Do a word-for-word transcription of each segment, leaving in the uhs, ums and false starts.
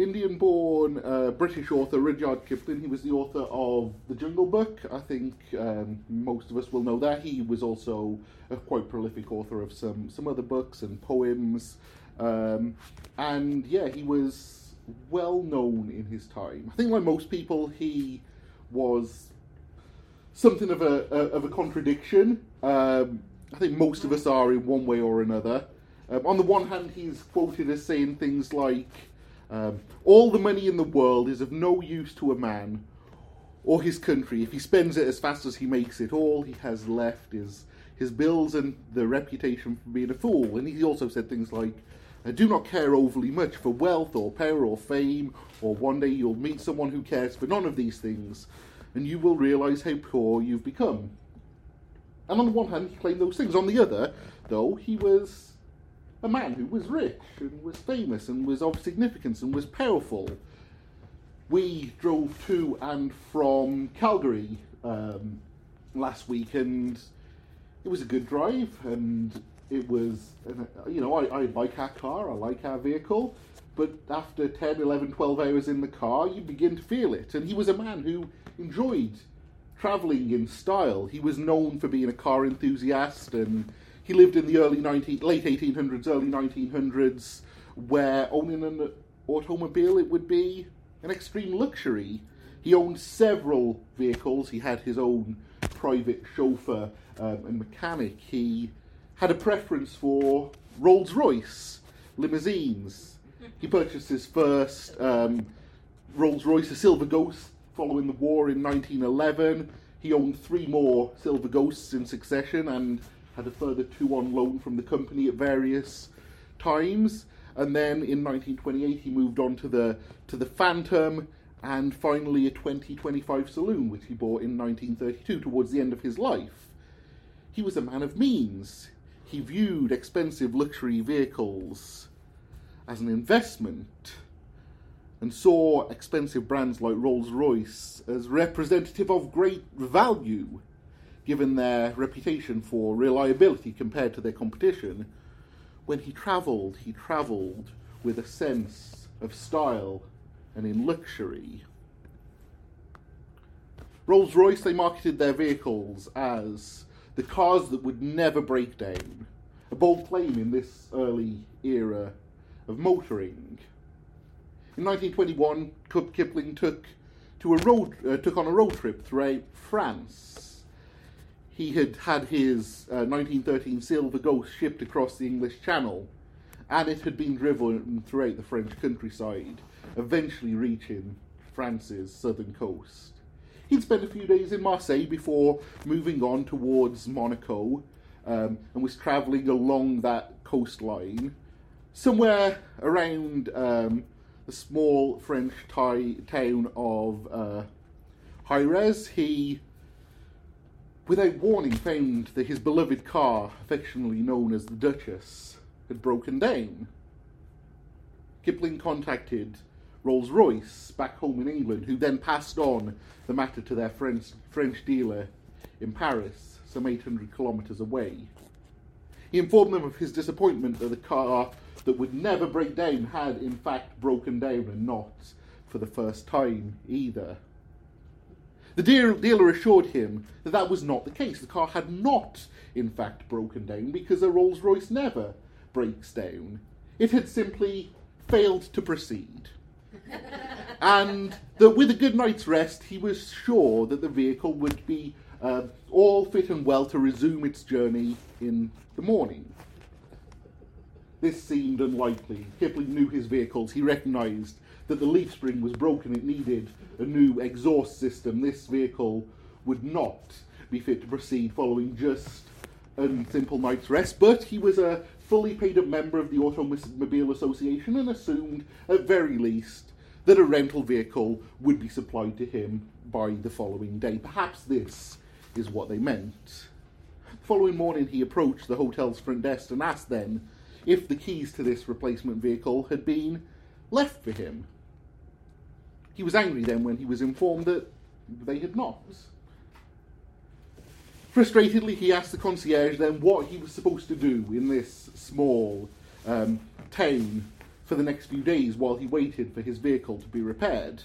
Indian-born uh, British author Rudyard Kipling. He was the author of The Jungle Book. I think um, most of us will know that. He was also a quite prolific author of some, some other books and poems. Um, and yeah, he was well known in his time. I think like most people, he was something of a, a of a contradiction. Um, I think most of us are in one way or another. Um, on the one hand, he's quoted as saying things like, um, all the money in the world is of no use to a man or his country if he spends it as fast as he makes it. All he has left is his bills and the reputation for being a fool. And he also said things like, I do not care overly much for wealth or power or fame, or one day you'll meet someone who cares for none of these things, and you will realise how poor you've become. And on the one hand, he claimed those things. On the other, though, he was a man who was rich and was famous and was of significance and was powerful. We drove to and from Calgary um, last week, and it was a good drive, and it was, you know, I, I like our car, I like our vehicle, but after ten, eleven, twelve hours in the car, you begin to feel it. And he was a man who enjoyed travelling in style. He was known for being a car enthusiast, and he lived in the early nineteen, late eighteen hundreds, early nineteen hundreds, where owning an automobile, it would be an extreme luxury. He owned several vehicles. He had his own private chauffeur um, and mechanic. He had a preference for Rolls-Royce limousines. He purchased his first um, Rolls-Royce, a Silver Ghost, following the war in nineteen eleven. He owned three more Silver Ghosts in succession and had a further two on loan from the company at various times. And then in nineteen twenty-eight he moved on to the to the Phantom, and finally a twenty twenty-five Saloon, which he bought in nineteen thirty-two, towards the end of his life. He was a man of means. He viewed expensive luxury vehicles as an investment and saw expensive brands like Rolls-Royce as representative of great value, given their reputation for reliability compared to their competition. When he travelled, he travelled with a sense of style and in luxury. Rolls-Royce, they marketed their vehicles as the cars that would never break down, a bold claim in this early era of motoring. In nineteen twenty-one, Kipling took to a road uh, took on a road trip throughout France. He had had his uh, nineteen thirteen Silver Ghost shipped across the English Channel, and it had been driven throughout the French countryside, eventually reaching France's southern coast. He'd spent a few days in Marseille before moving on towards Monaco, um, and was travelling along that coastline. Somewhere around um, the small French Thai town of uh, Jerez, he, without warning, found that his beloved car, affectionately known as the Duchess, had broken down. Kipling contacted Rolls-Royce back home in England, who then passed on the matter to their French, French dealer in Paris, some eight hundred kilometres away. He informed them of his disappointment that the car that would never break down had in fact broken down, and not for the first time either. The deal- dealer assured him that that was not the case. The car had not in fact broken down, because a Rolls-Royce never breaks down. It had simply failed to proceed. And that with a good night's rest, he was sure that the vehicle would be uh, all fit and well to resume its journey in the morning. This seemed unlikely. Kipling knew his vehicles. He recognised that the leaf spring was broken. It needed a new exhaust system. This vehicle would not be fit to proceed following just a simple night's rest, but he was a fully paid up member of the Automobile Association and assumed, at very least, that a rental vehicle would be supplied to him by the following day. Perhaps this is what they meant. The following morning he approached the hotel's front desk and asked them if the keys to this replacement vehicle had been left for him. He was angry then when he was informed that they had not. Frustratedly, he asked the concierge then what he was supposed to do in this small um, town for the next few days while he waited for his vehicle to be repaired.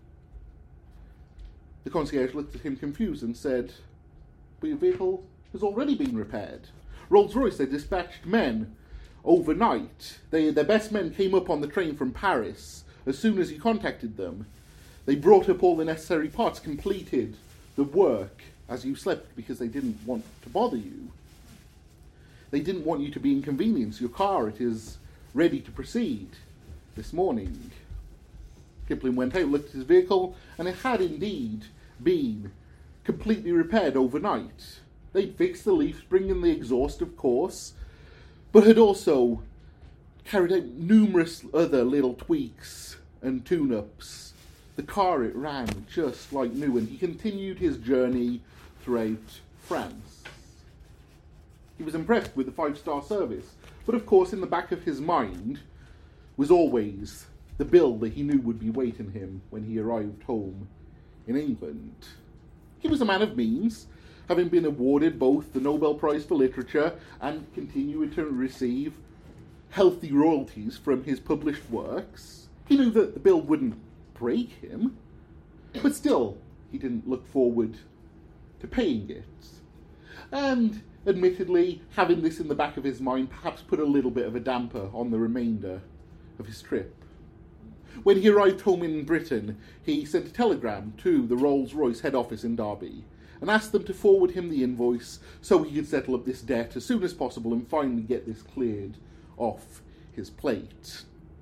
The concierge looked at him confused and said, "But your vehicle has already been repaired. Rolls-Royce, they dispatched men overnight. They, their best men came up on the train from Paris as soon as you contacted them. They brought up all the necessary parts, completed the work as you slept because they didn't want to bother you. They didn't want you to be inconvenienced. Your car, it is ready to proceed this morning." Kipling went out, looked at his vehicle, and it had indeed been completely repaired overnight. They'd fixed the leaf spring and the exhaust, of course, but had also carried out numerous other little tweaks and tune-ups. The car, it ran just like new, and he continued his journey throughout France. He was impressed with the five-star service, but of course in the back of his mind was always the bill that he knew would be waiting him when he arrived home in England. He was a man of means, having been awarded both the Nobel Prize for Literature and continuing to receive healthy royalties from his published works. He knew that the bill wouldn't break him, but still, he didn't look forward to paying it. And, admittedly, having this in the back of his mind perhaps put a little bit of a damper on the remainder of his trip. When he arrived home in Britain, he sent a telegram to the Rolls-Royce head office in Derby and asked them to forward him the invoice so he could settle up this debt as soon as possible and finally get this cleared off his plate.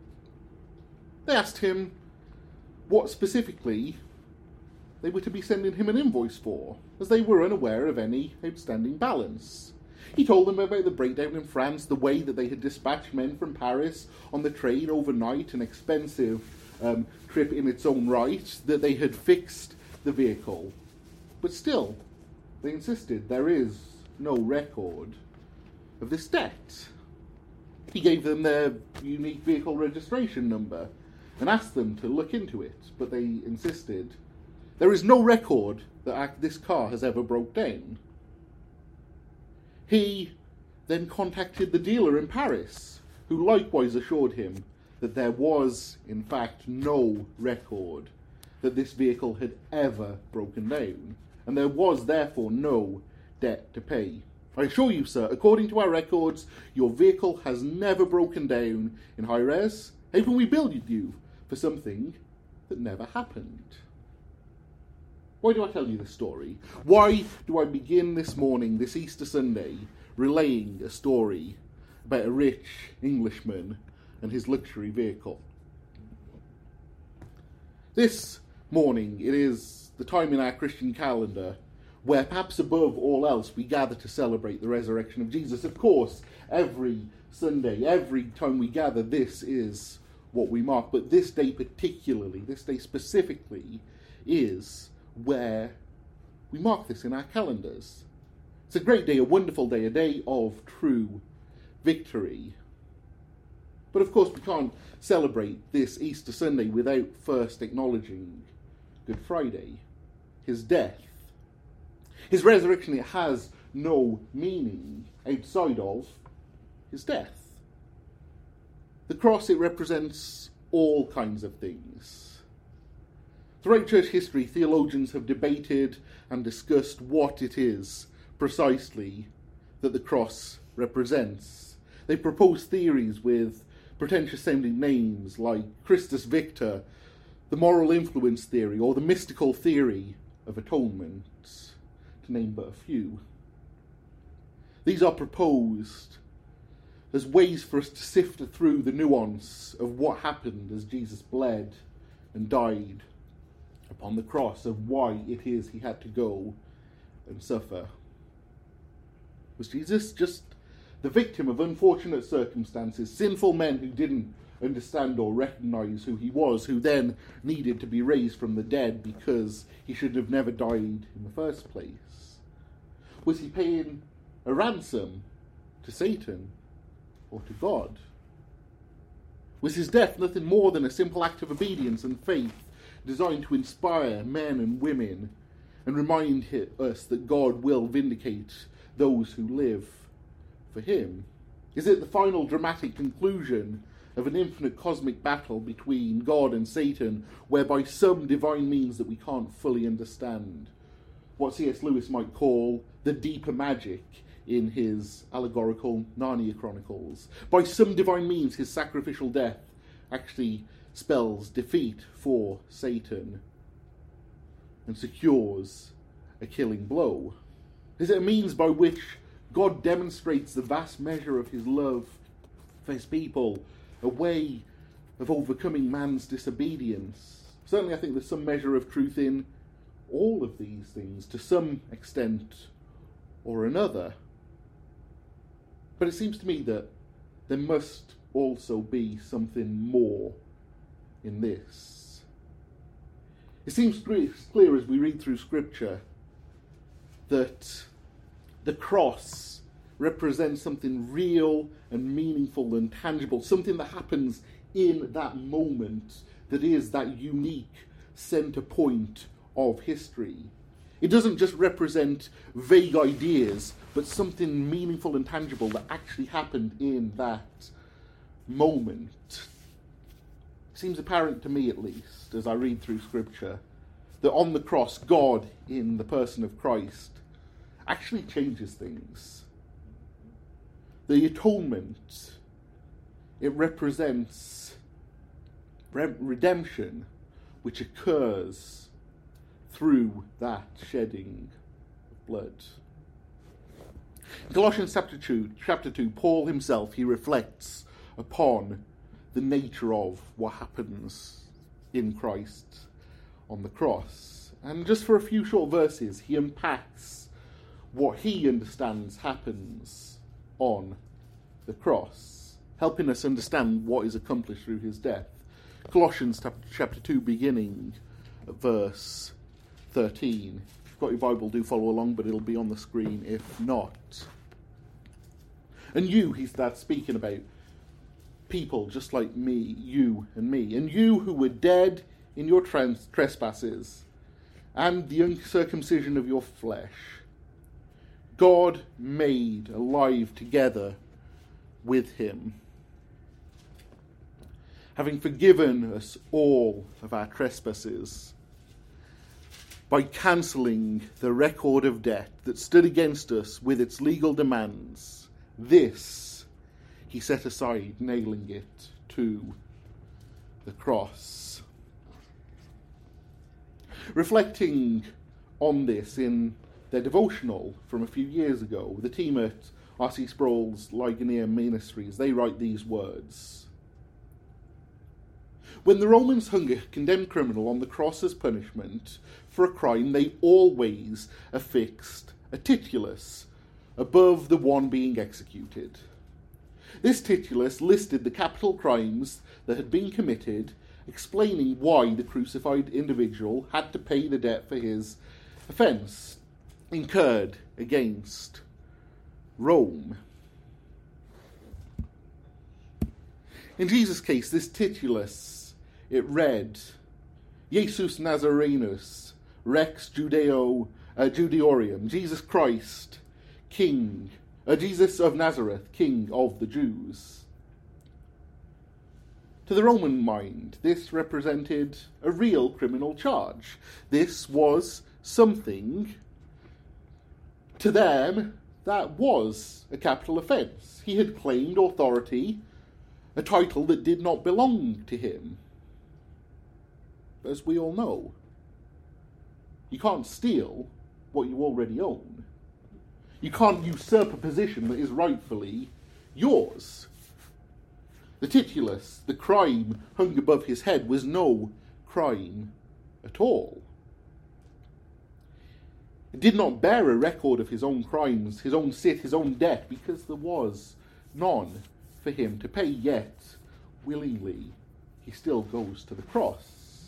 They asked him what specifically they were to be sending him an invoice for, as they were unaware of any outstanding balance. He told them about the breakdown in France, the way that they had dispatched men from Paris on the train overnight, an expensive um, trip in its own right, that they had fixed the vehicle. But still, they insisted there is no record of this debt. He gave them their unique vehicle registration number and asked them to look into it, but they insisted there is no record that this car has ever broke down. He then contacted the dealer in Paris, who likewise assured him that there was, in fact, no record that this vehicle had ever broken down, and there was therefore no debt to pay. I assure you, sir, according to our records, your vehicle has never broken down in high res. How can we bill you for something that never happened? Why do I tell you this story? Why do I begin this morning, this Easter Sunday, relaying a story about a rich Englishman and his luxury vehicle? This morning, it is the time in our Christian calendar where perhaps above all else we gather to celebrate the resurrection of Jesus. Of course, every Sunday, every time we gather, this is what we mark. But this day particularly, this day specifically, is where we mark this in our calendars. It's a great day, a wonderful day, a day of true victory. But of course we can't celebrate this Easter Sunday without first acknowledging Good Friday, his death. His resurrection, it has no meaning outside of his death. The cross, it represents all kinds of things. Throughout church history, theologians have debated and discussed what it is precisely that the cross represents. They propose theories with pretentious-sounding names like Christus Victor, the moral influence theory, or the mystical theory of atonement, to name but a few. These are proposed as ways for us to sift through the nuance of what happened as Jesus bled and died upon the cross, of why it is he had to go and suffer. Was Jesus just the victim of unfortunate circumstances, sinful men who didn't understand or recognize who he was, who then needed to be raised from the dead because he should have never died in the first place? Was he paying a ransom to Satan or to God? Was his death nothing more than a simple act of obedience and faith designed to inspire men and women and remind us that God will vindicate those who live for him? Is it the final dramatic conclusion of an infinite cosmic battle between God and Satan, whereby some divine means that we can't fully understand, what C S Lewis might call the deeper magic in his allegorical Narnia Chronicles. By some divine means, his sacrificial death actually spells defeat for Satan and secures a killing blow. Is it a means by which God demonstrates the vast measure of his love for his people, a way of overcoming man's disobedience? Certainly I think there's some measure of truth in all of these things, to some extent or another. But it seems to me that there must also be something more in this. It seems clear as we read through Scripture that the cross represents something real and meaningful and tangible, something that happens in that moment that is that unique centre point of history. It doesn't just represent vague ideas, but something meaningful and tangible that actually happened in that moment. It seems apparent to me, at least, as I read through Scripture, that on the cross, God, in the person of Christ, actually changes things. The atonement, it represents re- redemption, which occurs through that shedding of blood. In Colossians chapter two, chapter two, Paul himself, he reflects upon the nature of what happens in Christ on the cross. And just for a few short verses, he unpacks what he understands happens on the cross, helping us understand what is accomplished through his death. Colossians chapter two, beginning at verse thirteen. If you've got your Bible, do follow along, but it'll be on the screen if not. And you, he's that speaking about people just like me, you and me, and you who were dead in your trans- trespasses and the uncircumcision of your flesh, God made alive together with him, having forgiven us all of our trespasses, by cancelling the record of debt that stood against us with its legal demands. This he set aside, nailing it to the cross. Reflecting on this in their devotional from a few years ago, the team at R C Sproul's Ligonier Ministries, they write these words. When the Romans hung a condemned criminal on the cross as punishment for a crime, they always affixed a titulus above the one being executed. This titulus listed the capital crimes that had been committed, explaining why the crucified individual had to pay the debt for his offence incurred against Rome. In Jesus' case, this titulus, it read, Jesus Nazarenus, Rex Judeo, uh, Judeorum, Jesus Christ, King, uh, Jesus of Nazareth, King of the Jews. To the Roman mind, this represented a real criminal charge. This was something, to them, that was a capital offence. He had claimed authority, a title that did not belong to him. As we all know, you can't steal what you already own. You can't usurp a position that is rightfully yours. The titulus, the crime hung above his head, was no crime at all. It did not bear a record of his own crimes, his own sin, his own debt, because there was none for him to pay, yet willingly he still goes to the cross.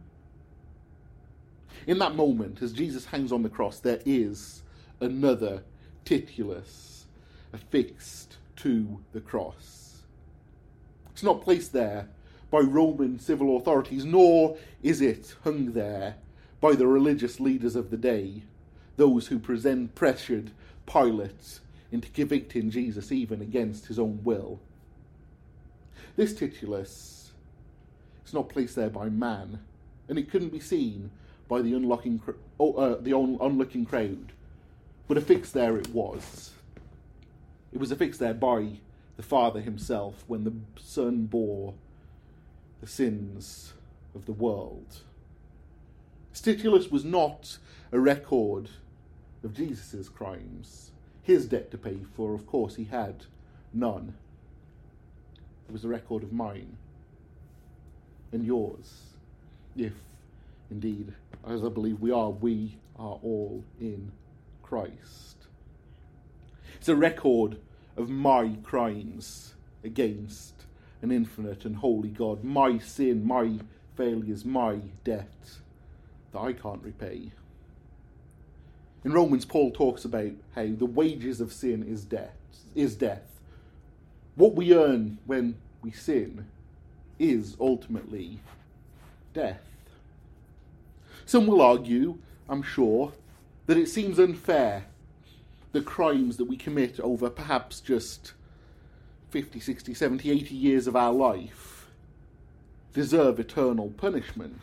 In that moment, as Jesus hangs on the cross, there is another titulus affixed to the cross. It's not placed there by Roman civil authorities, nor is it hung there by the religious leaders of the day, those who present pressured Pilate into convicting Jesus even against his own will. This titulus is not placed there by man, and it couldn't be seen by the unlocking, cr- oh, uh, the on- onlooking crowd, but affixed there it was. It was affixed there by the Father himself when the Son bore the sins of the world. Titulus was not a record of Jesus' crimes, his debt to pay for. Of course, he had none. It was a record of mine and yours, if indeed, as I believe we are, we are all in Christ. It's a record of my crimes against an infinite and holy God, my sin, my failures, my debt that I can't repay. In Romans, Paul talks about how the wages of sin is death. Is death. What we earn when we sin is ultimately death. Some will argue, I'm sure, that it seems unfair the crimes that we commit over perhaps just fifty, sixty, seventy, eighty years of our life deserve eternal punishment.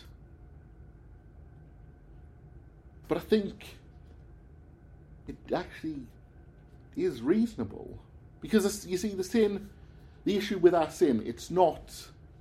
But I think it actually is reasonable. Because, you see, the sin, the issue with our sin, it's not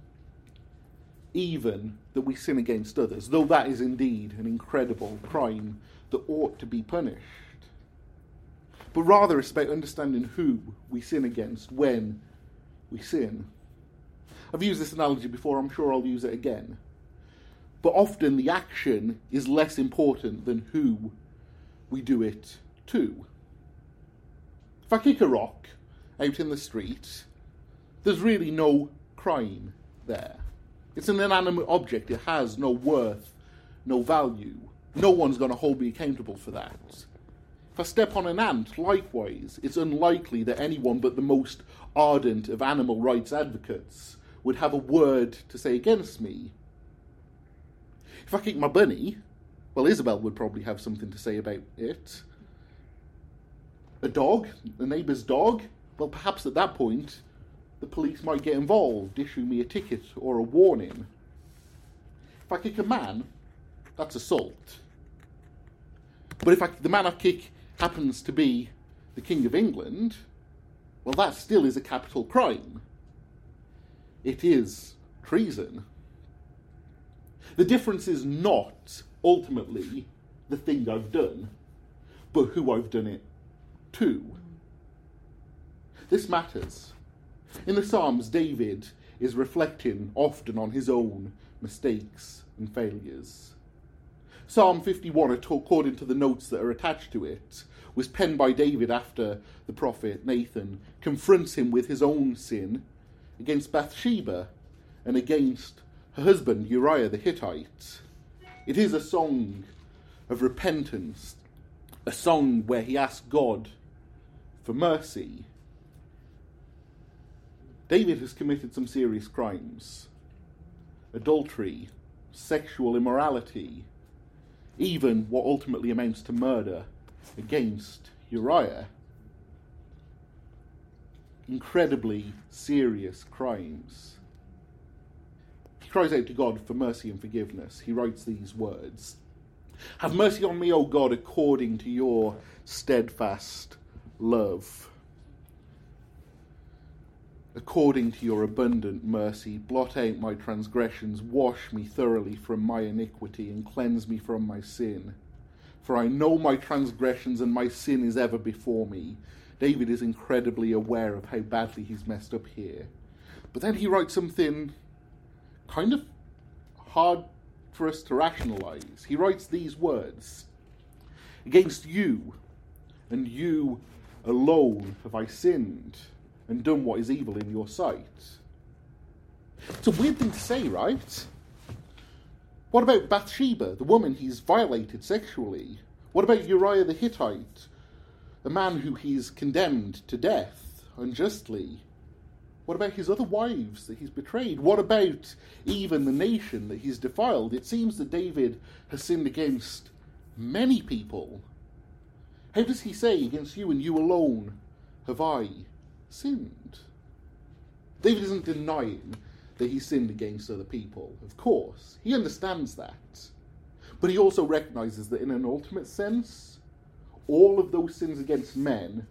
even that we sin against others, though that is indeed an incredible crime that ought to be punished. But rather it's about understanding who we sin against when we sin. I've used this analogy before, I'm sure I'll use it again. But often the action is less important than who we do it to. If I kick a rock out in the street, there's really no crime there. It's an inanimate object, it has no worth, no value. No one's going to hold me accountable for that. If I step on an ant, likewise, it's unlikely that anyone but the most ardent of animal rights advocates would have a word to say against me. If I kick my bunny, well, Isabel would probably have something to say about it. A dog, a neighbour's dog, well, perhaps at that point, the police might get involved, issue me a ticket or a warning. If I kick a man, that's assault. But if I, the man I kick happens to be the King of England, well, that still is a capital crime. It is treason. The difference is not, ultimately, the thing I've done, but who I've done it to. This matters. In the Psalms, David is reflecting often on his own mistakes and failures. Psalm fifty-one, according to the notes that are attached to it, was penned by David after the prophet Nathan confronts him with his own sin against Bathsheba and against her husband Uriah the Hittite. It is a song of repentance, a song where he asks God for mercy. David has committed some serious crimes: adultery, sexual immorality, even what ultimately amounts to murder against Uriah. Incredibly serious crimes. He cries out to God for mercy and forgiveness. He writes these words: "Have mercy on me, O God, according to your steadfast love. According to your abundant mercy, blot out my transgressions, wash me thoroughly from my iniquity, and cleanse me from my sin. For I know my transgressions, and my sin is ever before me." David is incredibly aware of how badly he's messed up here. But then he writes something kind of hard for us to rationalize. He writes these words: "Against you, and you alone, have I sinned, and done what is evil in your sight." It's a weird thing to say, right? What about Bathsheba, the woman he's violated sexually? What about Uriah the Hittite, a man who he's condemned to death unjustly? What about his other wives that he's betrayed? What about even the nation that he's defiled? It seems that David has sinned against many people. How does he say, "Against you and you alone have I sinned"? David isn't denying that he sinned against other people. Of course, he understands that. But he also recognises that in an ultimate sense, all of those sins against men,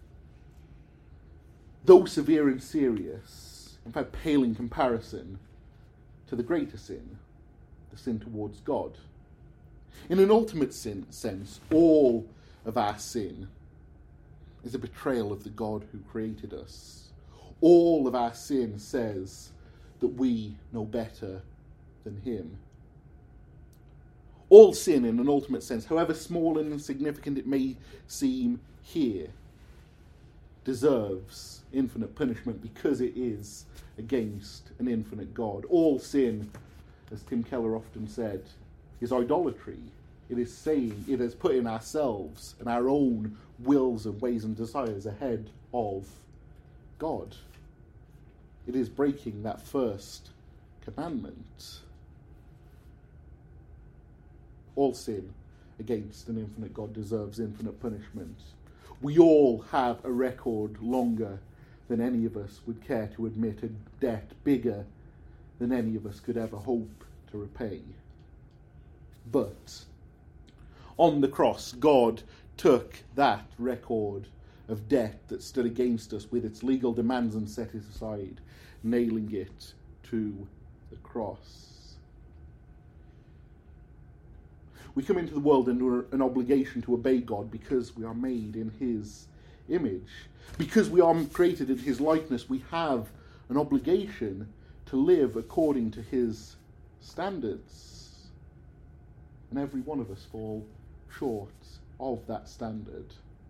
though severe and serious, in fact pale in comparison to the greater sin, the sin towards God. In an ultimate sin, sense, all of our sin is a betrayal of the God who created us. All of our sin says that we know better than him. All sin, in an ultimate sense, however small and insignificant it may seem here, deserves infinite punishment because it is against an infinite God. All sin, as Tim Keller often said, is idolatry. It is saying, it is putting ourselves and our own wills and ways and desires ahead of God. It is breaking that first commandment. All sin against an infinite God deserves infinite punishment. We all have a record longer than any of us would care to admit, a debt bigger than any of us could ever hope to repay. But on the cross, God took that record of debt that stood against us with its legal demands and set it aside, nailing it to the cross. We come into the world under an obligation to obey God because we are made in his image. Because we are created in his likeness, we have an obligation to live according to his standards. And every one of us fall short of that standard.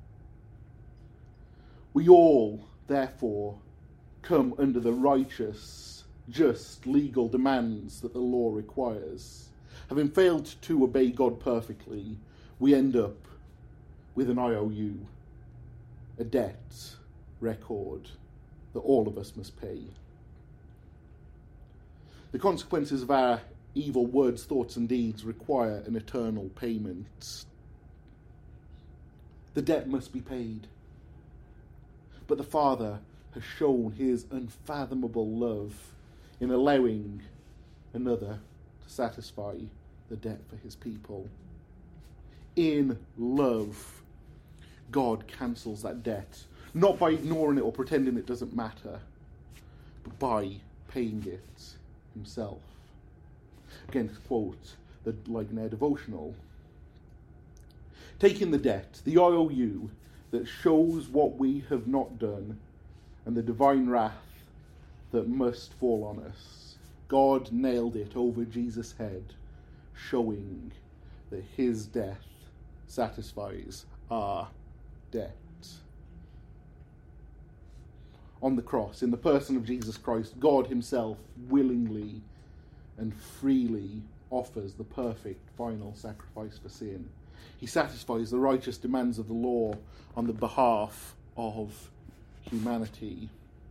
We all, therefore, come under the righteous, just, legal demands that the law requires. Having failed to obey God perfectly, we end up with an I O U, a debt record that all of us must pay. The consequences of our evil words, thoughts and deeds require an eternal payment. The debt must be paid. But the Father has shown his unfathomable love in allowing another to satisfy the debt for his people. In love, God cancels that debt, not by ignoring it or pretending it doesn't matter, but by paying it himself. Again, to quote the Ligonier devotional, taking the debt, the I O U that shows what we have not done, and the divine wrath that must fall on us, God nailed it over Jesus' head, showing that his death satisfies our debt. On the cross, in the person of Jesus Christ, God himself willingly and freely offers the perfect final sacrifice for sin. He satisfies the righteous demands of the law on the behalf of humanity.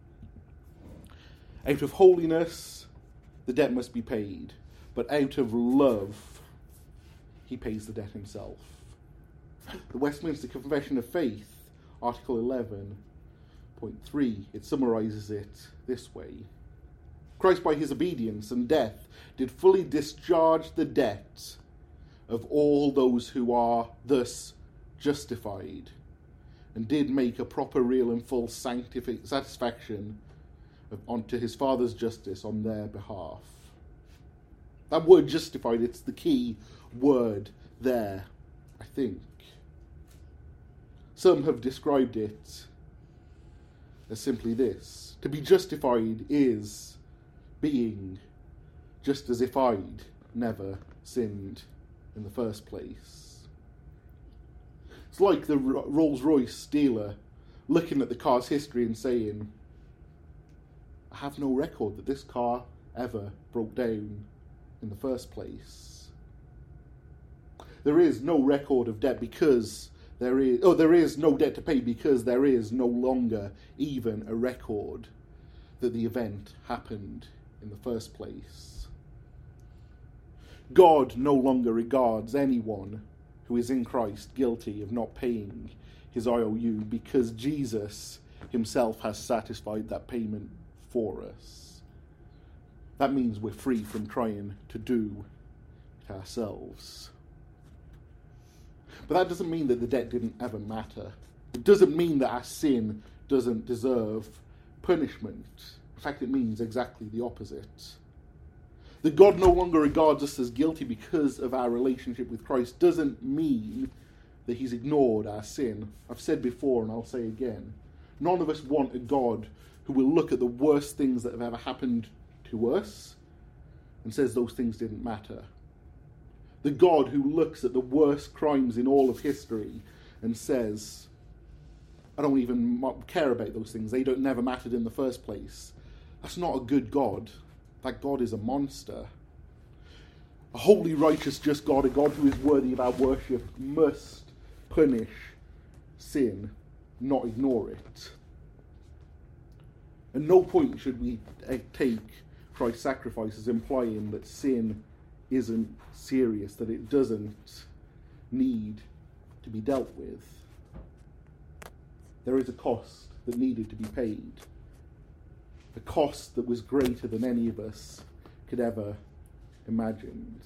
Out of holiness, the debt must be paid, but out of love, he pays the debt himself. The Westminster Confession of Faith, Article eleven point three, it summarises it this way. Christ by his obedience and death did fully discharge the debt of all those who are thus justified, and did make a proper, real and full sanctific- satisfaction of, onto his Father's justice on their behalf. That word justified, it's the key word there, I think. Some have described it as simply this: to be justified is being just as if I'd never sinned in the first place. It's like the Rolls-Royce dealer looking at the car's history and saying, I have no record that this car ever broke down in the first place. There is no record of debt because there is, oh, there is no debt to pay because there is no longer even a record that the event happened in the first place. God no longer regards anyone who is in Christ guilty of not paying his I O U because Jesus himself has satisfied that payment for us. That means we're free from trying to do it ourselves. But that doesn't mean that the debt didn't ever matter. It doesn't mean that our sin doesn't deserve punishment. In fact, it means exactly the opposite. That God no longer regards us as guilty because of our relationship with Christ doesn't mean that he's ignored our sin. I've said before, and I'll say again, none of us want a God who will look at the worst things that have ever happened to us and says those things didn't matter. The God who looks at the worst crimes in all of history and says, I don't even care about those things. They don't never mattered in the first place. That's not a good God. That God is a monster. A holy, righteous, just God, a God who is worthy of our worship, must punish sin, not ignore it. At no point should we take Christ's sacrifice as implying that sin isn't serious, that it doesn't need to be dealt with. There is a cost that needed to be paid. A cost that was greater than any of us could ever imagine.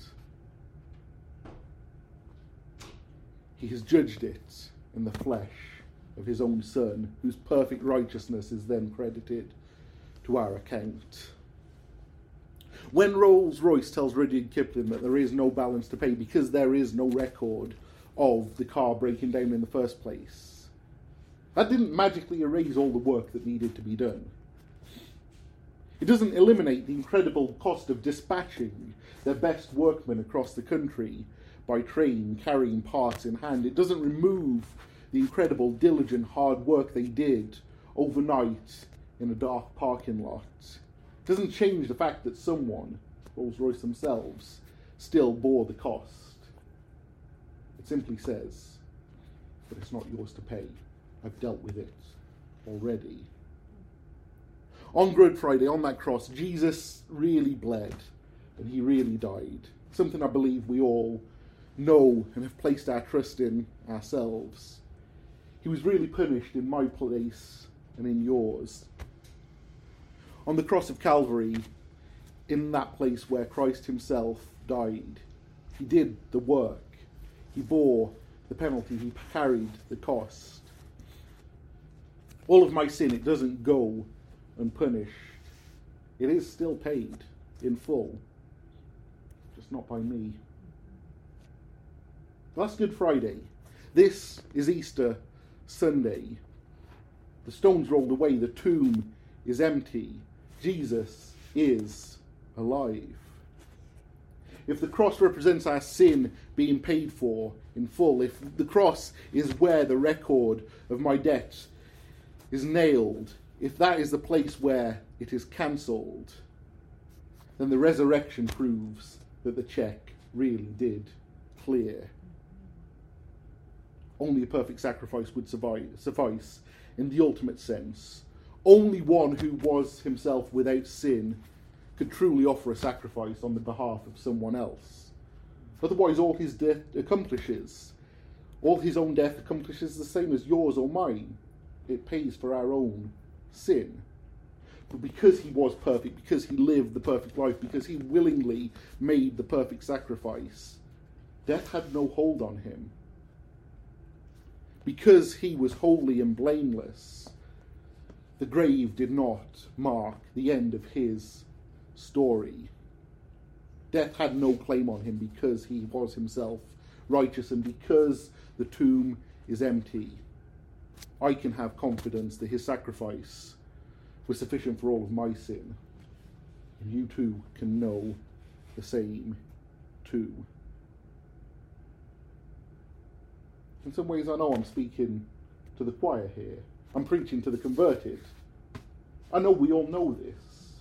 He has judged it in the flesh of his own Son, whose perfect righteousness is then credited to our account. When Rolls-Royce tells Rudyard Kipling that there is no balance to pay because there is no record of the car breaking down in the first place, that didn't magically erase all the work that needed to be done. It doesn't eliminate the incredible cost of dispatching their best workmen across the country by train, carrying parts in hand. It doesn't remove the incredible, diligent, hard work they did overnight in a dark parking lot. It doesn't change the fact that someone, Rolls-Royce themselves, still bore the cost. It simply says, but it's not yours to pay. I've dealt with it already. On Good Friday, on that cross, Jesus really bled and he really died. Something I believe we all know and have placed our trust in ourselves. He was really punished in my place and in yours. On the cross of Calvary, in that place where Christ himself died, he did the work. He bore the penalty. He carried the cost. All of my sin, it doesn't go unpunished. It is still paid in full, just not by me. That's Good Friday. This is Easter Sunday. The stone's rolled away, the tomb is empty. Jesus is alive. If the cross represents our sin being paid for in full, if the cross is where the record of my debt is nailed, if that is the place where it is cancelled, then the resurrection proves that the cheque really did clear. Only a perfect sacrifice would suffice in the ultimate sense. Only one who was himself without sin could truly offer a sacrifice on the behalf of someone else. Otherwise, all his death accomplishes, all his own death accomplishes the same as yours or mine. It pays for our own sin. But because he was perfect, because he lived the perfect life, because he willingly made the perfect sacrifice, death had no hold on him. Because he was holy and blameless, the grave did not mark the end of his story. Death had no claim on him because he was himself righteous, and because the tomb is empty, I can have confidence that his sacrifice was sufficient for all of my sin. And you too can know the same too. In some ways I know I'm speaking to the choir here. I'm preaching to the converted. I know we all know this.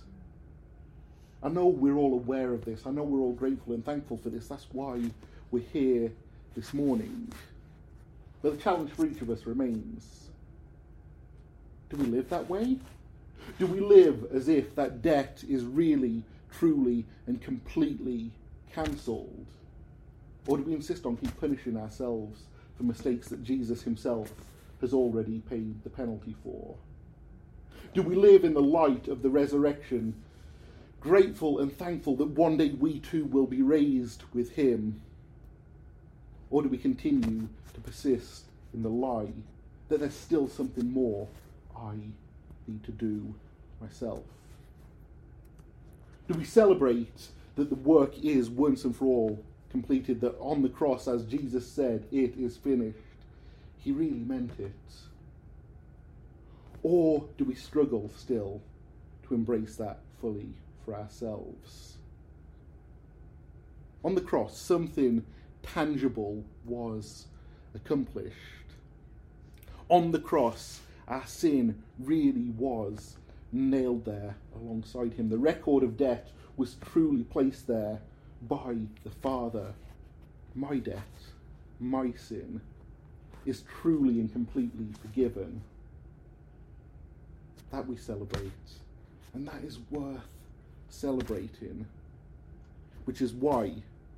I know we're all aware of this. I know we're all grateful and thankful for this. That's why we're here this morning. But the challenge for each of us remains. Do we live that way? Do we live as if that debt is really, truly, and completely cancelled? Or do we insist on keep punishing ourselves for mistakes that Jesus himself has already paid the penalty for? Do we live in the light of the resurrection, grateful and thankful that one day we too will be raised with him? Or do we continue to persist in the lie that there's still something more I need to do myself? Do we celebrate that the work is once and for all completed, that on the cross, as Jesus said, it is finished? He really meant it. Or do we struggle still to embrace that fully for ourselves? On the cross, something tangible was accomplished. On the cross, our sin really was nailed there alongside him. The record of debt was truly placed there by the Father. My debt, my sin, is truly and completely forgiven. That we celebrate, and that is worth celebrating, which is why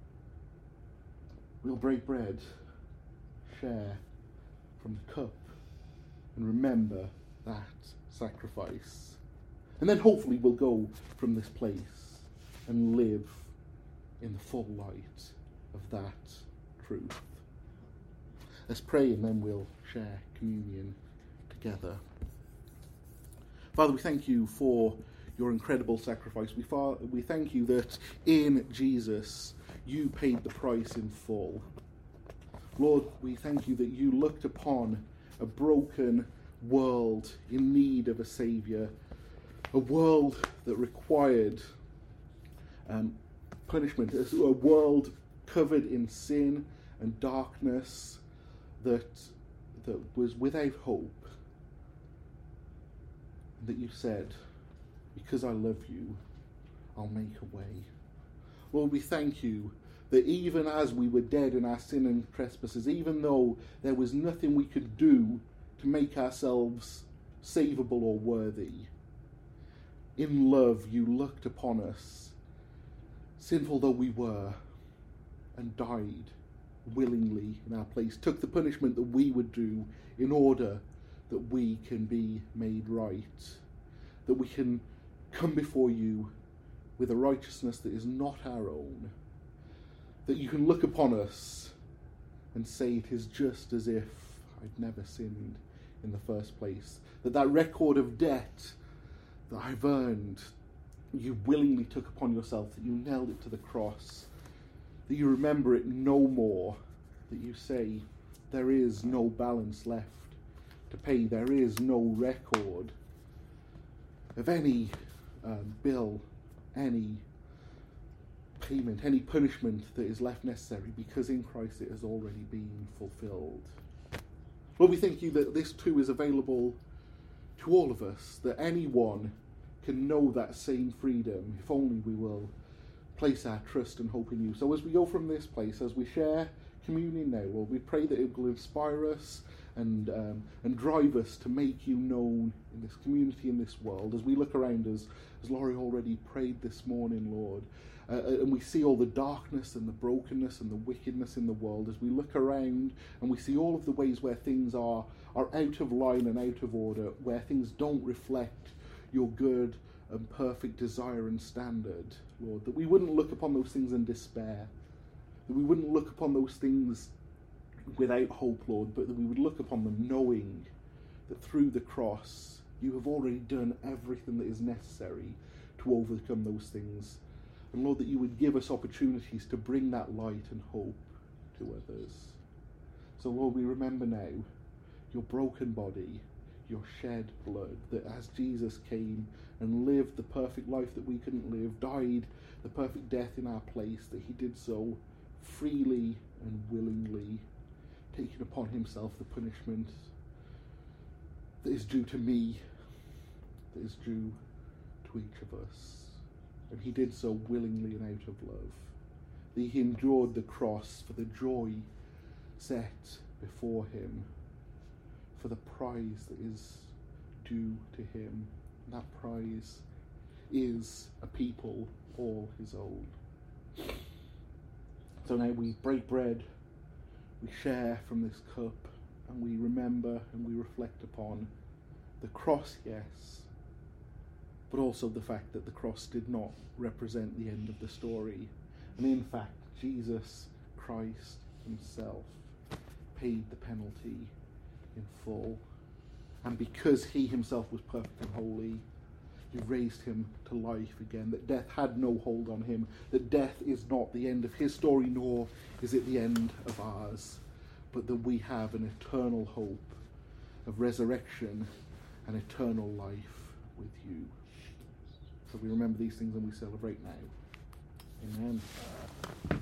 we'll break bread, share from the cup, and remember that sacrifice. And then hopefully we'll go from this place and live in the full light of that truth. Let's pray and then we'll share communion together. Father, we thank you for your incredible sacrifice. We, fa- we thank you that in Jesus you paid the price in full. Lord, we thank you that you looked upon a broken world in need of a saviour, a world that required um, punishment, a world covered in sin and darkness that that was without hope. That you said, because I love you, I'll make a way. Lord, we thank you that even as we were dead in our sin and trespasses, even though there was nothing we could do to make ourselves savable or worthy, in love you looked upon us, sinful though we were, and died willingly in our place, took the punishment that we would do in order that we can be made right, that we can come before you with a righteousness that is not our own, that you can look upon us and say it is just as if I'd never sinned in the first place, that that record of debt that I've earned, you willingly took upon yourself, that you nailed it to the cross, that you remember it no more, that you say there is no balance left to pay, there is no record of any um, bill, any payment, any punishment that is left necessary, because in Christ it has already been fulfilled. Lord, we thank you that this too is available to all of us, that anyone can know that same freedom, if only we will place our trust and hope in you. So as we go from this place, as we share communion now, Lord, we pray that it will inspire us and um, and drive us to make you known in this community, in this world. As we look around us, as Laurie already prayed this morning, Lord, uh, and we see all the darkness and the brokenness and the wickedness in the world, as we look around and we see all of the ways where things are, are out of line and out of order, where things don't reflect your good and perfect desire and standard, Lord, that we wouldn't look upon those things in despair, that we wouldn't look upon those things without hope, Lord, but that we would look upon them knowing that through the cross you have already done everything that is necessary to overcome those things. And Lord, that you would give us opportunities to bring that light and hope to others. So Lord, we remember now your broken body, your shed blood, that as Jesus came and lived the perfect life that we couldn't live, died the perfect death in our place, that he did so freely and willingly, taking upon himself the punishment that is due to me, that is due to each of us. And he did so willingly and out of love. That he endured the cross for the joy set before him, for the prize that is due to him. And that prize is a people all his own. So now we break bread, we share from this cup, and we remember and we reflect upon the cross, yes, but also the fact that the cross did not represent the end of the story. And in fact, Jesus Christ himself paid the penalty in full. And because he himself was perfect and holy, you raised him to life again, that death had no hold on him, that death is not the end of his story, nor is it the end of ours, but that we have an eternal hope of resurrection and eternal life with you. So we remember these things and we celebrate now. Amen.